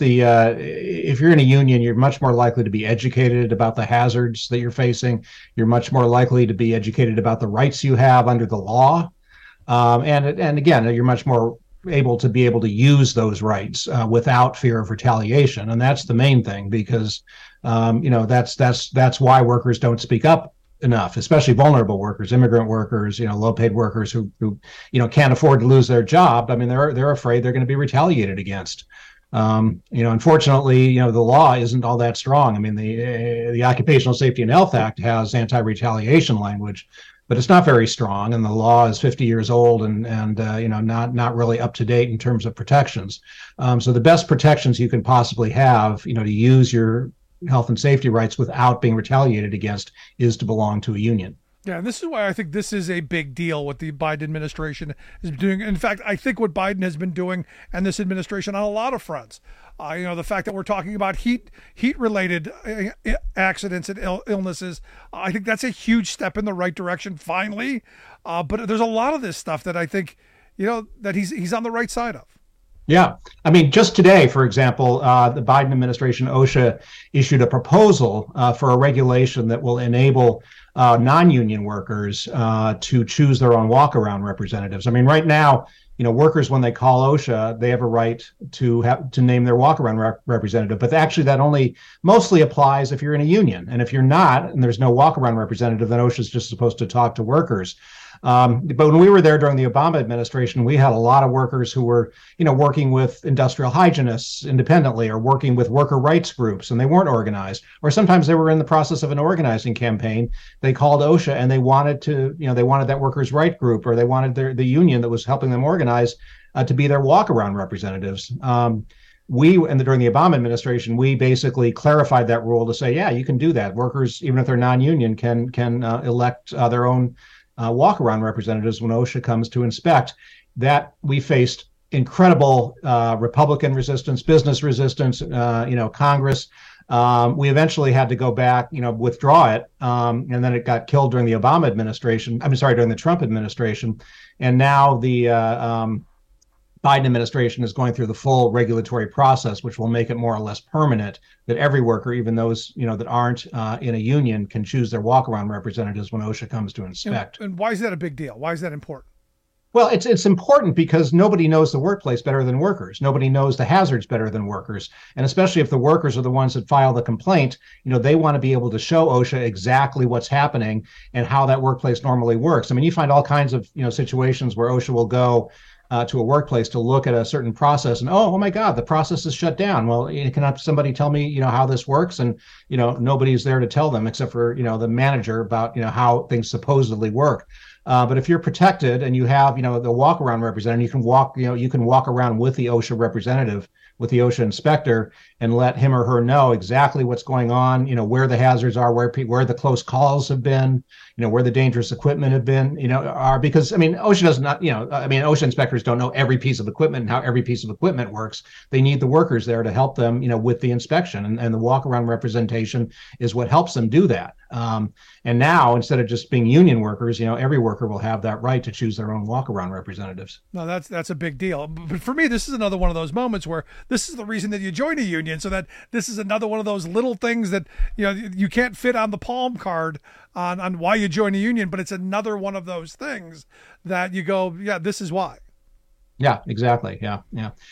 S20: if you're in a union, you're much more likely to be educated about the hazards that you're facing. You're much more likely to be educated about the rights you have under the law, and again, you're much more able to use those rights without fear of retaliation, and that's the main thing, because that's why workers don't speak up enough, especially vulnerable workers, immigrant workers, low-paid workers who can't afford to lose their job. They're afraid they're going to be retaliated against. Unfortunately, the law isn't all that strong. The Occupational Safety and Health Act has anti-retaliation language, but it's not very strong, and the law is 50 years old and not really up to date in terms of protections. So the best protections you can possibly have, to use your health and safety rights without being retaliated against, is to belong to a union.
S15: Yeah, and this is why I think this is a big deal what the Biden administration is doing. In fact, I think what Biden has been doing and this administration on a lot of fronts, the fact that we're talking about heat-related accidents and illnesses, I think that's a huge step in the right direction, finally. But there's a lot of this stuff that I think, that he's on the right side of.
S20: Yeah. Just today, for example, the Biden administration, OSHA, issued a proposal for a regulation that will enable non-union workers to choose their own walk-around representatives. Right now, workers, when they call OSHA, they have a right to name their walk-around representative. But actually, that only mostly applies if you're in a union. And if you're not, and there's no walk-around representative, then OSHA is just supposed to talk to workers. But when we were there during the Obama administration, we had a lot of workers who were, working with industrial hygienists independently, or working with worker rights groups, and they weren't organized. Or sometimes they were in the process of an organizing campaign. They called OSHA and they wanted that workers' right group, or they wanted the union that was helping them organize to be their walk-around representatives. During the Obama administration, we basically clarified that rule to say, yeah, you can do that. Workers, even if they're non-union, can elect their own walk-around representatives when OSHA comes to inspect. That we faced incredible Republican resistance, business resistance, Congress. We eventually had to go back, withdraw it, and then it got killed during the Obama administration. During the Trump administration, and now the Biden administration is going through the full regulatory process, which will make it more or less permanent that every worker, even those that aren't in a union, can choose their walk-around representatives when OSHA comes to inspect.
S15: And why is that a big deal? Why is that important?
S20: Well, it's important because nobody knows the workplace better than workers. Nobody knows the hazards better than workers. And especially if the workers are the ones that file the complaint, they want to be able to show OSHA exactly what's happening and how that workplace normally works. I mean, you find all kinds of, situations where OSHA will go to a workplace to look at a certain process and, oh my God, the process is shut down. Well, can somebody tell me, how this works? And, nobody's there to tell them except for, the manager about, how things supposedly work. But if you're protected and you have, the walk-around representative, you can walk around with the OSHA representative, with the OSHA inspector, and let him or her know exactly what's going on, where the hazards are, where the close calls have been, where the dangerous equipment have been, because OSHA does not, OSHA inspectors don't know every piece of equipment and how every piece of equipment works. They need the workers there to help them, with the inspection, and the walk-around representation is what helps them do that. And now, instead of just being union workers, every worker will have that right to choose their own walk-around representatives.
S15: No, that's a big deal. But for me, this is another one of those moments where this is the reason that you join a union, so that this is another one of those little things that you can't fit on the palm card on why you join a union, but it's another one of those things that you go, yeah, this is why.
S20: Yeah, exactly. Yeah.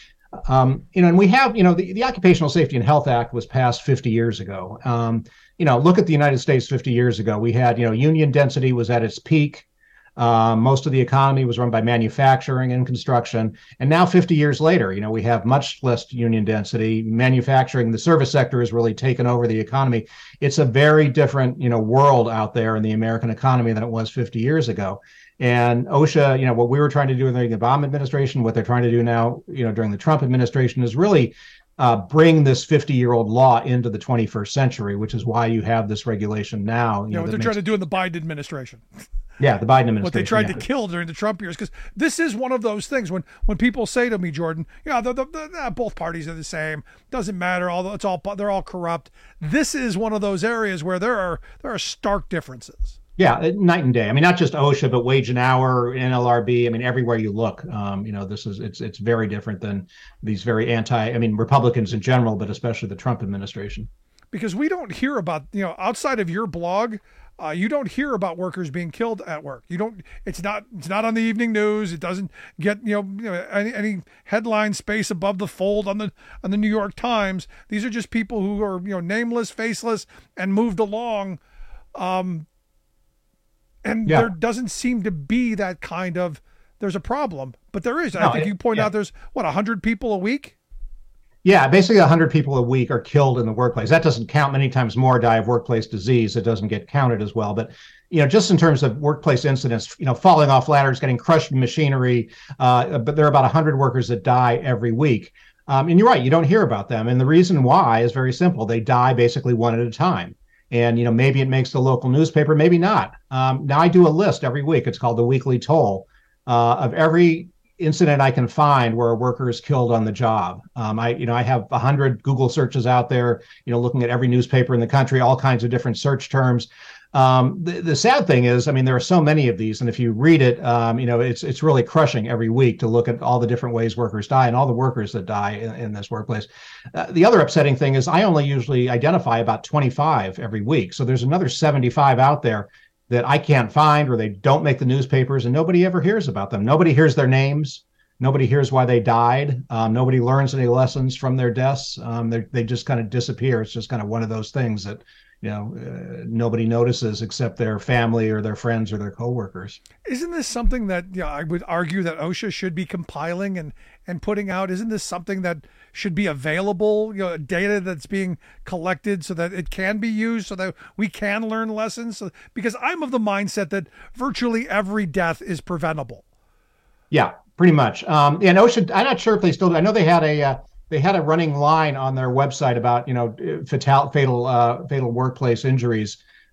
S20: And we have, the Occupational Safety and Health Act was passed 50 years ago. Look at the United States 50 years ago. We had, union density was at its peak. Most of the economy was run by manufacturing and construction. And now 50 years later, we have much less union density. Manufacturing, the service sector has really taken over the economy. It's a very different, world out there in the American economy than it was 50 years ago. And OSHA, what we were trying to do during the Obama administration, what they're trying to do now, during the Trump administration is really bring this 50-year-old law into the 21st century, which is why you have this regulation now.
S15: What they're trying to do in the Biden administration.
S20: Yeah, the Biden administration.
S15: What they tried to kill during the Trump years, because this is one of those things when people say to me, Jordan, both parties are the same, doesn't matter, they're all corrupt. This is one of those areas where there are stark differences.
S20: Yeah, night and day. Not just OSHA, but wage and hour, NLRB. Everywhere you look, it's very different than these very Republicans in general, but especially the Trump administration.
S15: Because we don't hear about, outside of your blog, you don't hear about workers being killed at work. It's not on the evening news. It doesn't get, any headline space above the fold on the New York Times. These are just people who are, nameless, faceless, and moved along. There doesn't seem to be that kind of, there's a problem, but there is. I think you point out there's 100 people a week?
S20: Yeah, basically 100 people a week are killed in the workplace. That doesn't count. Many times more die of workplace disease. It doesn't get counted as well. But, just in terms of workplace incidents, falling off ladders, getting crushed in machinery, but there are about 100 workers that die every week. And you're right, you don't hear about them. And the reason why is very simple. They die basically one at a time. And, maybe it makes the local newspaper, maybe not. Now I do a list every week. It's called the Weekly Toll of every incident I can find where a worker is killed on the job. I have 100 Google searches out there, looking at every newspaper in the country, all kinds of different search terms. The sad thing is, there are so many of these, and if you read it, it's really crushing every week to look at all the different ways workers die and all the workers that die in this workplace. The other upsetting thing is I only usually identify about 25 every week. So there's another 75 out there that I can't find, or they don't make the newspapers, and nobody ever hears about them. Nobody hears their names. Nobody hears why they died. Nobody learns any lessons from their deaths. They just kind of disappear. It's just kind of one of those things that nobody notices except their family or their friends or their coworkers.
S15: Isn't this something that I would argue that OSHA should be compiling and putting out? Isn't this something that should be available, data that's being collected so that it can be used, so that we can learn lessons? Because I'm of the mindset that virtually every death is preventable.
S20: Yeah, pretty much. And OSHA, I'm not sure if they still do. I know they had a running line on their website about fatal workplace injuries.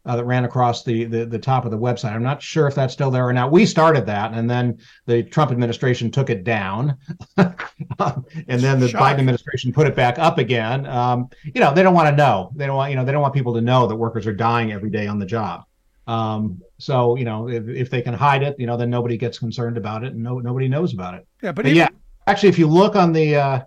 S20: that ran across the top of the website. I'm not sure if that's still there or not. We started that, and then the Trump administration took it down, and then the Biden administration put it back up again. They don't want to know. They don't want people to know that workers are dying every day on the job. So if they can hide it, then nobody gets concerned about it, and nobody knows about it.
S15: Yeah, but
S20: actually, if you look on the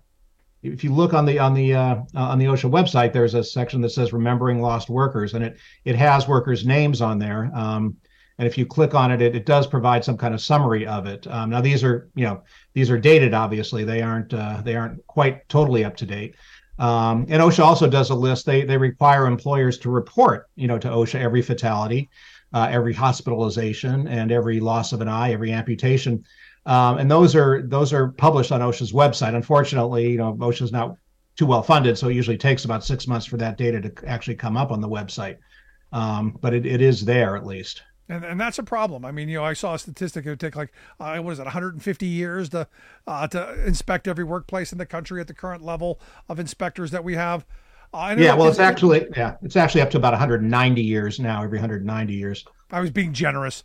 S20: OSHA website, there's a section that says "Remembering Lost Workers," and it has workers' names on there. And if you click on it, it does provide some kind of summary of it. Now these are dated. Obviously, they aren't quite totally up to date. And OSHA also does a list. They require employers to report, to OSHA every fatality, every hospitalization, and every loss of an eye, every amputation. And those are published on OSHA's website. Unfortunately, OSHA's not too well funded, so it usually takes about 6 months for that data to actually come up on the website. But it is there at least.
S15: And that's a problem. I mean, I saw a statistic. It would take 150 years to inspect every workplace in the country at the current level of inspectors that we have.
S20: It's actually up to about 190 years now. Every 190 years.
S15: I was being generous.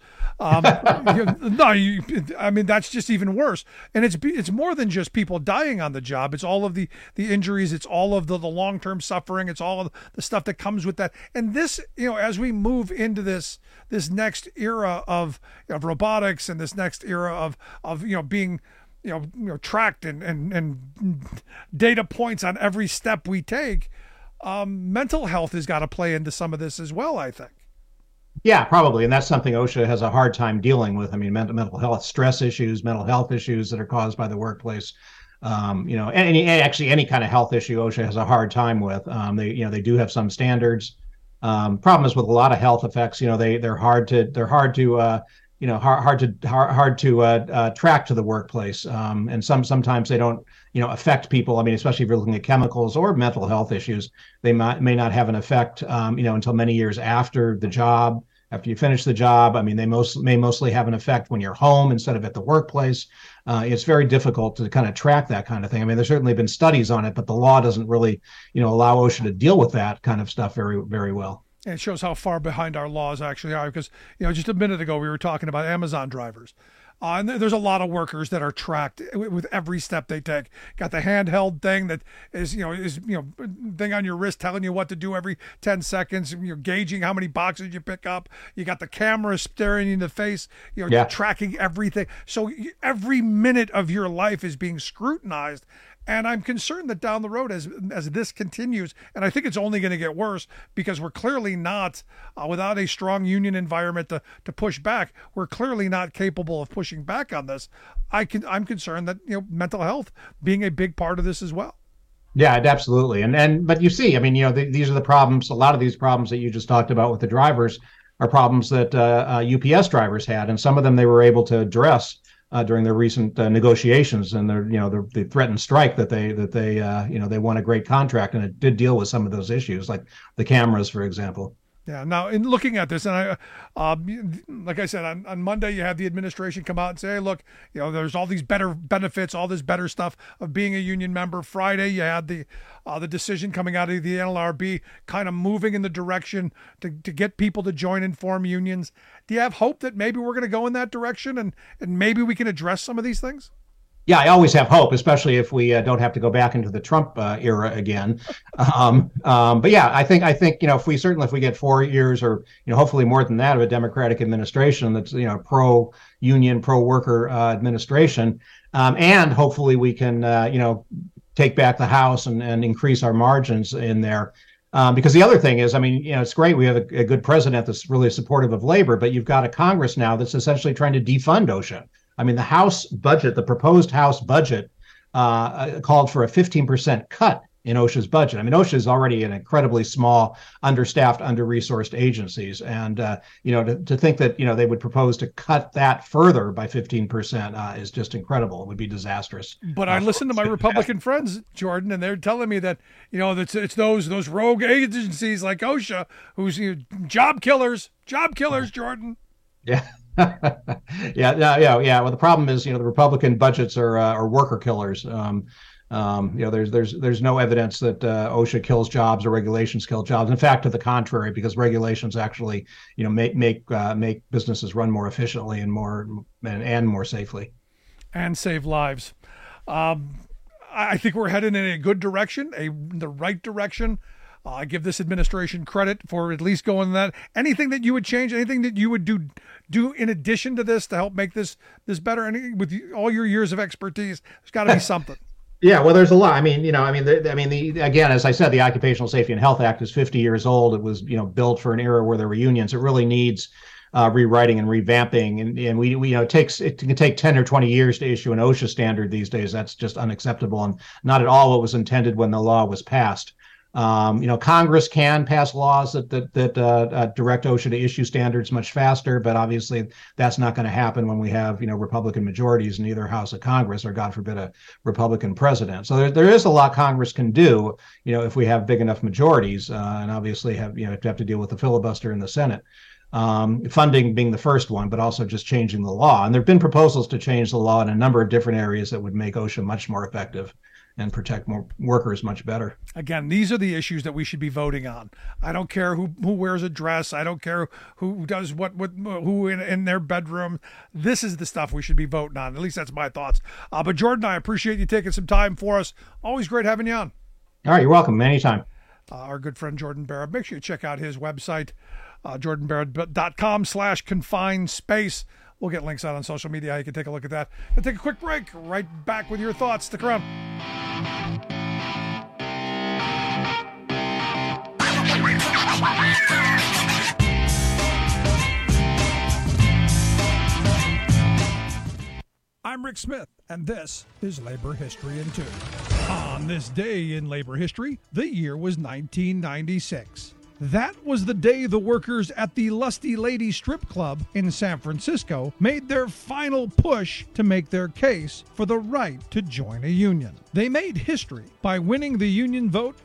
S15: That's just even worse. And it's more than just people dying on the job. It's all of the injuries. It's all of the long-term suffering. It's all of the stuff that comes with that. And this, as we move into this next era of robotics and this next era of being tracked and data points on every step we take, mental health has got to play into some of this as well, I think.
S20: Yeah, probably. And that's something OSHA has a hard time dealing with. I mean, mental health stress issues, mental health issues that are caused by the workplace, any kind of health issue OSHA has a hard time with. They do have some standards. Problem is with a lot of health effects, they're hard to track to the workplace. And sometimes they don't, affect people. I mean, especially if you're looking at chemicals or mental health issues, they may not have an effect, until many years after the job. After you finish the job, I mean, they may mostly have an effect when you're home instead of at the workplace. It's very difficult to kind of track that kind of thing. I mean, there's certainly been studies on it, but the law doesn't really, allow OSHA to deal with that kind of stuff very, very well.
S15: And it shows how far behind our laws actually are, because, just a minute ago we were talking about Amazon drivers. And there's a lot of workers that are tracked with every step they take. Got the handheld thing that is thing on your wrist telling you what to do every 10 seconds. You're gauging how many boxes you pick up. You got the camera staring you in the face, tracking everything. So every minute of your life is being scrutinized. And I'm concerned that down the road, as this continues, and I think it's only going to get worse, because we're clearly not, without a strong union environment to push back, we're clearly not capable of pushing back on this. I'm concerned that mental health being a big part of this as well.
S20: Yeah, absolutely. But you see, I mean, these are the problems. A lot of these problems that you just talked about with the drivers are problems that UPS drivers had, and some of them they were able to address during their recent negotiations, and the threatened strike that they won a great contract, and it did deal with some of those issues, like the cameras, for example.
S15: Yeah. Now, in looking at this, and like I said, on Monday, you have the administration come out and say, hey, look, there's all these better benefits, all this better stuff of being a union member. Friday, you had the decision coming out of the NLRB kind of moving in the direction to get people to join and form unions. Do you have hope that maybe we're going to go in that direction and maybe we can address some of these things?
S20: Yeah, I always have hope, especially if we don't have to go back into the Trump era again. But yeah, I think if we get 4 years or hopefully more than that of a Democratic administration that's pro union, pro worker administration, and hopefully we can take back the House and increase our margins in there. Because the other thing is, I mean, it's great we have a good president that's really supportive of labor, but you've got a Congress now that's essentially trying to defund OSHA. I mean, the House budget, the proposed House budget, called for a 15% cut in OSHA's budget. I mean, OSHA is already an incredibly small, understaffed, under-resourced agencies, and to think that they would propose to cut that further by 15% is just incredible. It would be disastrous.
S15: But I listened to my Republican friends, Jordan, and they're telling me that it's those rogue agencies like OSHA who's job killers, Jordan.
S20: Yeah. Yeah. Well, the problem is, the Republican budgets are worker killers. There's no evidence that OSHA kills jobs or regulations kill jobs. In fact, to the contrary, because regulations actually, make businesses run more efficiently and more safely,
S15: and save lives. I think we're headed in a good direction, the right direction. I give this administration credit for at least going that. Anything that you would change, anything that you would do in addition to this to help make this better? With all your years of expertise, there's got to be something.
S20: Yeah, well, there's a lot. Again, as I said, the Occupational Safety and Health Act is 50 years old. It was, built for an era where there were unions. It really needs rewriting and revamping, it can take 10 or 20 years to issue an OSHA standard these days. That's just unacceptable and not at all what was intended when the law was passed. Congress can pass laws that direct OSHA to issue standards much faster, but obviously that's not going to happen when we have, Republican majorities in either house of Congress or, God forbid, a Republican president. So there is a lot Congress can do, if we have big enough majorities, and obviously have to deal with the filibuster in the Senate. Funding being the first one, but also just changing the law. And there have been proposals to change the law in a number of different areas that would make OSHA much more effective and protect more workers much better.
S15: Again, these are the issues that we should be voting on. I don't care who wears a dress. I don't care who does what who in their bedroom. This is the stuff we should be voting on. At least that's my thoughts. But Jordan, I appreciate you taking some time for us. Always great having you on.
S20: All right, you're welcome. Anytime.
S15: Our good friend Jordan Barrett. Make sure you check out his website, jordanbarrett.com/confined space. We'll get links out on social media. You can take a look at that. We'll take a quick break. Right back with your thoughts. Stick around. I'm Rick Smith, and this is Labor History in 2. On this day in labor history, the year was 1996. That was the day the workers at the Lusty Lady Strip Club in San Francisco made their final push to make their case for the right to join a union. They made history by winning the union vote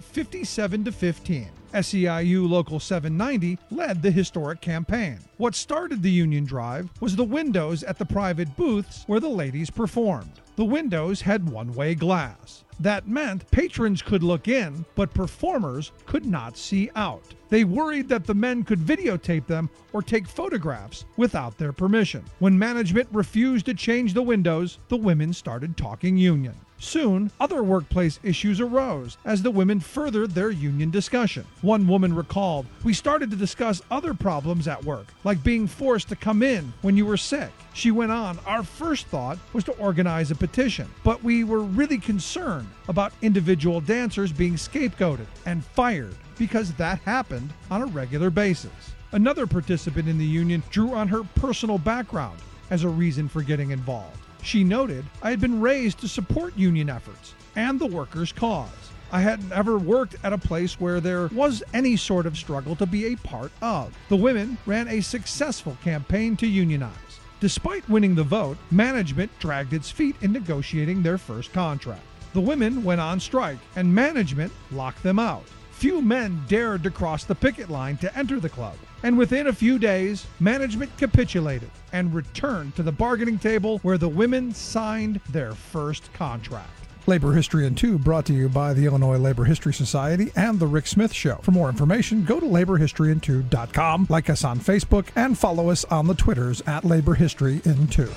S15: 57-15. SEIU Local 790 led the historic campaign. What started the union drive was the windows at the private booths where the ladies performed. The windows had one-way glass. That meant patrons could look in, but performers could not see out. They worried that the men could videotape them or take photographs without their permission. When management refused to change the windows, the women started talking union. Soon, other workplace issues arose as the women furthered their union discussion. One woman recalled, "We started to discuss other problems at work, like being forced to come in when you were sick." She went on, "Our first thought was to organize a petition, but we were really concerned about individual dancers being scapegoated and fired because that happened on a regular basis." Another participant in the union drew on her personal background as a reason for getting involved. She noted, "I had been raised to support union efforts and the workers' cause. I hadn't ever worked at a place where there was any sort of struggle to be a part of." The women ran a successful campaign to unionize. Despite winning the vote, management dragged its feet in negotiating their first contract. The women went on strike, and management locked them out. Few men dared to cross the picket line to enter the club, and within a few days, management capitulated and returned to the bargaining table where the women signed their first contract.
S18: Labor History in 2 brought to you by the Illinois Labor History Society and The Rick Smith Show. For more information, go to laborhistoryin2.com, like us on Facebook, and follow us on the Twitters at Labor History in 2.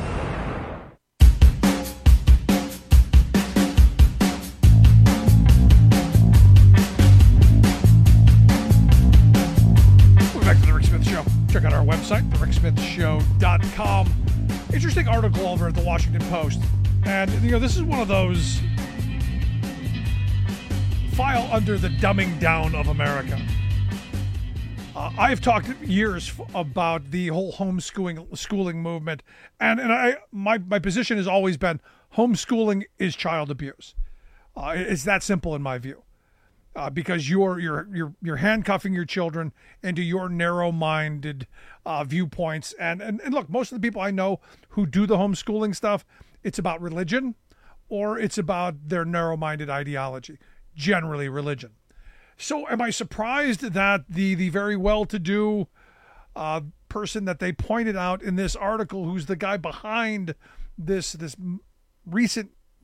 S18: Check out our website, thericksmithshow.com. Interesting article over at the Washington Post. And, this is one of those file under the dumbing down of America. I've talked years about the whole homeschooling movement. And my position has always been homeschooling is child abuse. It's that simple in my view. Because you're handcuffing your children into your narrow-minded viewpoints. And look, most of the people I know who do the homeschooling stuff, it's about religion or it's about their narrow-minded ideology, generally religion. So am I surprised that the very well-to-do person that they pointed out in this article, who's the guy behind this recent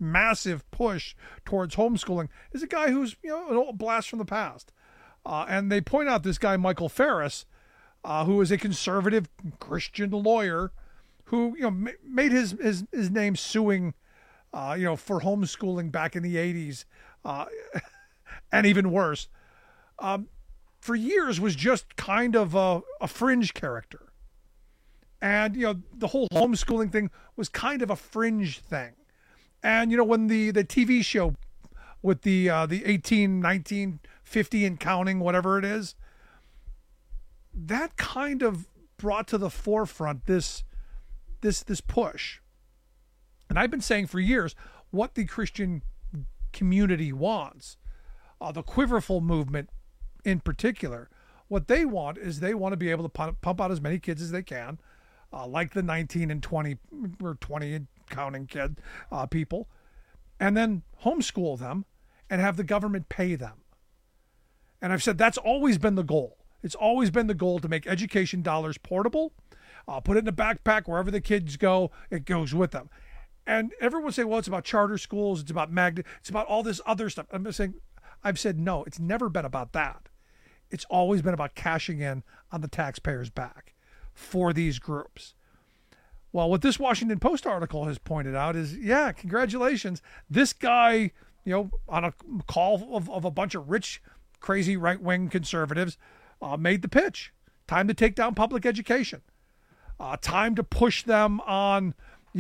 S18: massive push towards homeschooling is a guy who's, an old blast from the past. And they point out this guy, Michael Farris, who is a conservative Christian lawyer who, made his name suing, for homeschooling back in the 80s, and even worse, for years was just kind of a fringe character. And, the whole homeschooling thing was kind of a fringe thing. And, when the TV show with the 18, 19, 50 and counting, whatever it is, that kind of brought to the forefront this push. And I've been saying for years what the Christian community wants, the Quiverful movement in particular, what they want is they want to be able to pump out as many kids as they can, like the 19 and 20 or 20 and counting people, and then homeschool them and have the government pay them. And I've said that's always been the goal. It's always been the goal to make education dollars portable, put it in a backpack wherever the kids go, it goes with them. And everyone will say, well, it's about charter schools, it's about magnet, it's about all this other stuff. I've said, no, it's never been about that. It's always been about cashing in on the taxpayers' back for these groups. Well, what this Washington Post article has pointed out is, yeah, congratulations. This guy, on a call of a bunch of rich, crazy right-wing conservatives, made the pitch. Time to take down public education. Time to push them on,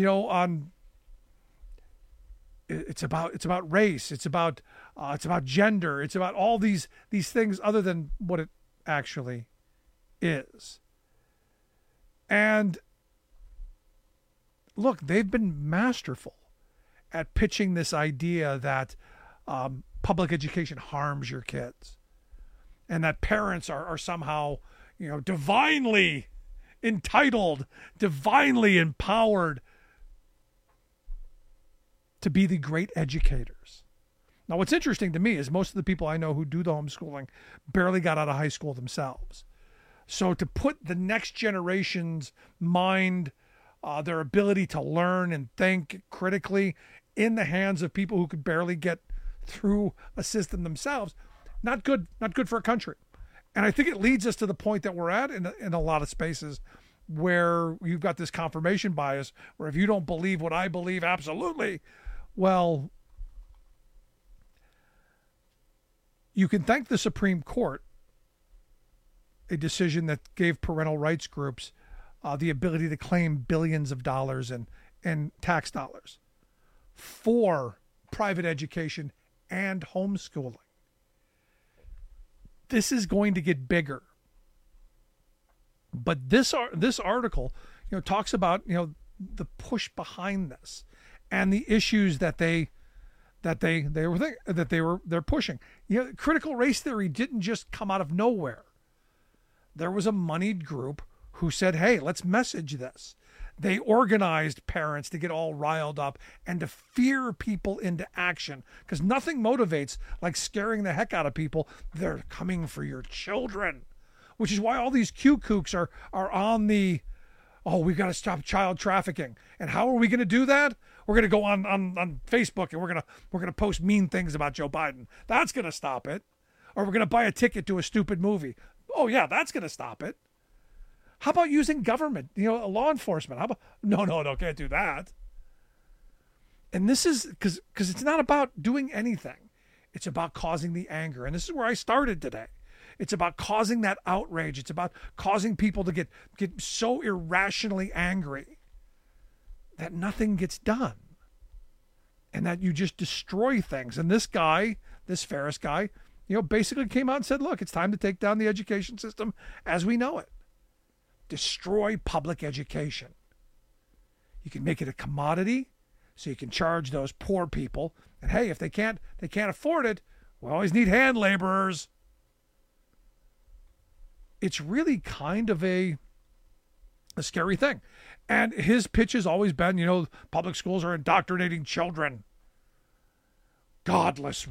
S18: it's about race. It's about gender. It's about all these things other than what it actually is. And look, they've been masterful at pitching this idea that public education harms your kids, and that parents are somehow, divinely entitled, divinely empowered to be the great educators. Now, what's interesting to me is most of the people I know who do the homeschooling barely got out of high school themselves. So to put the next generation's mind, their ability to learn and think critically in the hands of people who could barely get through a system themselves, not good for a country. And I think it leads us to the point that we're at in a lot of spaces where you've got this confirmation bias, where if you don't believe what I believe absolutely, well, you can thank the Supreme Court, a decision that gave parental rights groups the ability to claim billions of dollars in tax dollars for private education and homeschooling. This is going to get bigger. But this article, talks about, the push behind this and the issues that they're pushing. Critical race theory didn't just come out of nowhere. There was a moneyed group who said, hey, let's message this. They organized parents to get all riled up and to fear people into action, because nothing motivates like scaring the heck out of people. They're coming for your children, which is why all these Q-kooks are on the, we've got to stop child trafficking. And how are we going to do that? We're going to go on Facebook and we're going to post mean things about Joe Biden. That's going to stop it. Or we're going to buy a ticket to a stupid movie. Oh yeah, that's going to stop it. How about using government, law enforcement? How about, no, can't do that. And this is because it's not about doing anything. It's about causing the anger. And this is where I started today. It's about causing that outrage. It's about causing people to get so irrationally angry that nothing gets done and that you just destroy things. And this guy, this Farris guy, basically came out and said, look, it's time to take down the education system as we know it. Destroy public education. You can make it a commodity, so you can charge those poor people. And hey, if they can't afford it, we always need hand laborers. It's really kind of a scary thing. And his pitch has always been, public schools are indoctrinating children. Godless.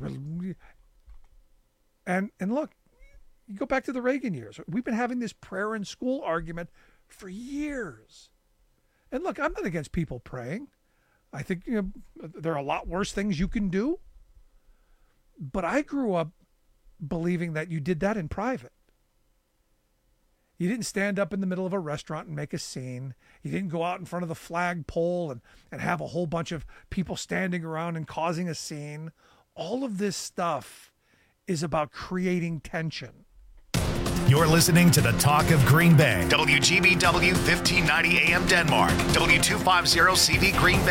S18: And look, you go back to the Reagan years. We've been having this prayer in school argument for years. And look, I'm not against people praying. I think there are a lot worse things you can do. But I grew up believing that you did that in private. You didn't stand up in the middle of a restaurant and make a scene. You didn't go out in front of the flagpole and have a whole bunch of people standing around and causing a scene. All of this stuff is about creating tension.
S1: You're listening to the Talk of Green Bay. WGBW 1590 AM Denmark. W250 CV Green Bay.